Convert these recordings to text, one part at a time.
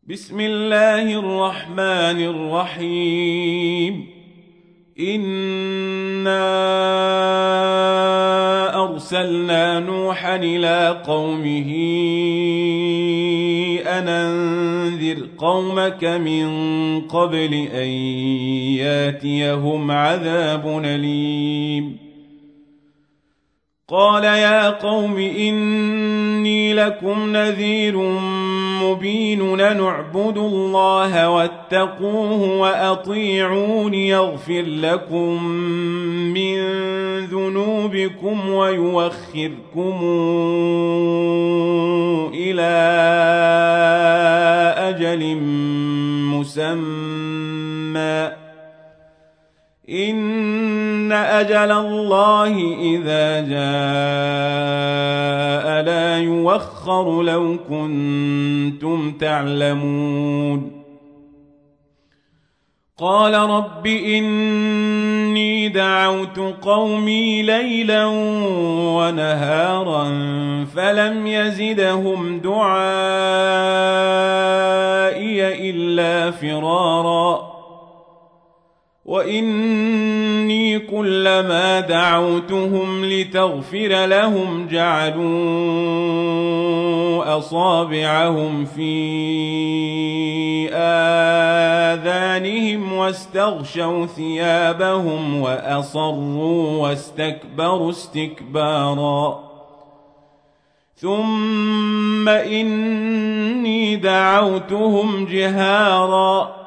بسم الله الرحمن الرحيم. إنا أرسلنا نوحا إلى قومه أن أنذر قومك من قبل أن ياتيهم عذاب أليم. قال يا قوم إني لكم نذير مبين أن اعبدوا الله واتقوه وأطيعون يغفر لكم من ذنوبكم ويوخركم إلى أجل مسمى إن أجل الله إذا جاء لا يوخر لو كنتم تعلمون. قال رب إني دعوت قومي ليلا ونهارا فلم يزدهم دعائي إلا فرارا وإني كلما دعوتهم لتغفر لهم جعلوا أصابعهم في آذانهم واستغشوا ثيابهم وأصروا واستكبروا استكبارا ثم إني دعوتهم جهارا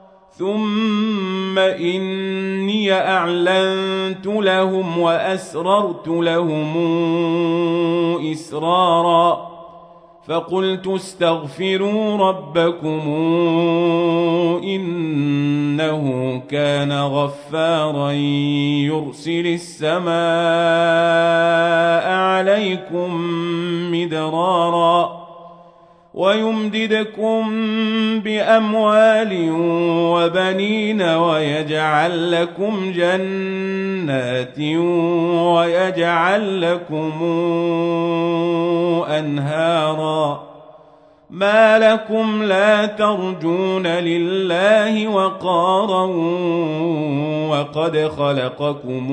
ثم إني أعلنت لهم وأسررت لهم إسرارا فقلت استغفروا ربكم إنه كان غفارا يرسل السماء عليكم مدرارا ويمددكم بأموال وبنين ويجعل لكم جنات ويجعل لكم أنهارا ما لكم لا ترجون لله وقارا وقد خلقكم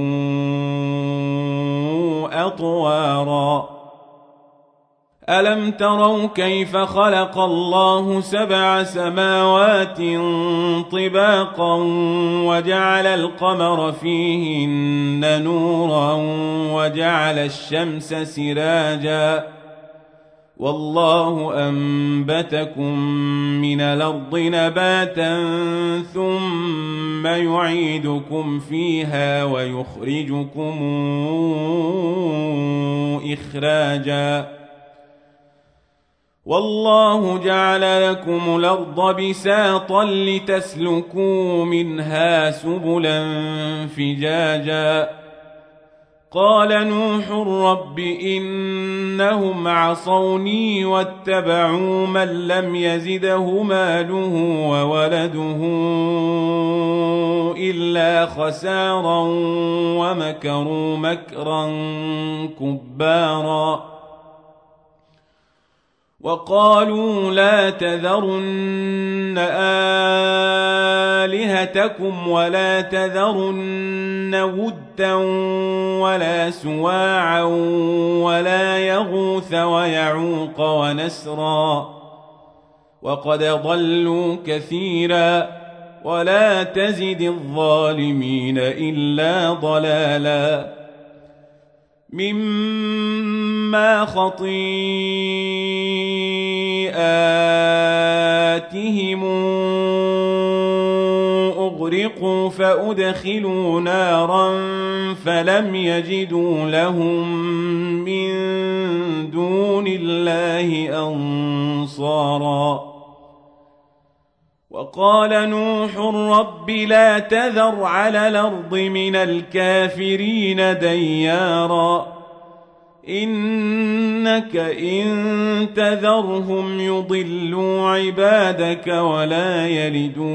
أطوارا ألم تروا كيف خلق الله 7 سماوات طباقا وجعل القمر فيهن نورا وجعل الشمس سراجا والله أنبتكم من الأرض نباتا ثم يعيدكم فيها ويخرجكم إخراجا والله جعل لكم الأرض بساطا لتسلكوا منها سبلا فجاجا قال نوح رب إنهم عصوني واتبعوا من لم يزده ماله وولده إلا خسارا ومكروا مكرا كبارا وقالوا لا تذرن آلهتكم ولا تذرن ودا ولا سواعا ولا يغوث ويعوق ونسرا وقد ضلوا كثيرا ولا تزد الظالمين إلا ضلالا مما خطيئاتهم أغرقوا فأدخلوا نارا فلم يجدوا لهم من دون الله أنصارا وقال نوح رب لا تذر على الأرض من الكافرين ديارا إنك إن تذرهم يضلوا عبادك ولا يلدوا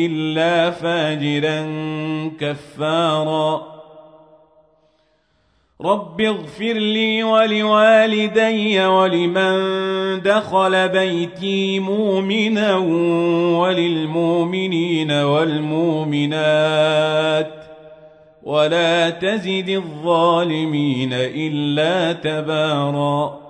إلا فاجرا كفارا رب اغفر لي ولوالدي ولمن دخل بيتي مؤمنا وللمؤمنين والمؤمنات ولا تزد الظالمين إلا تباراً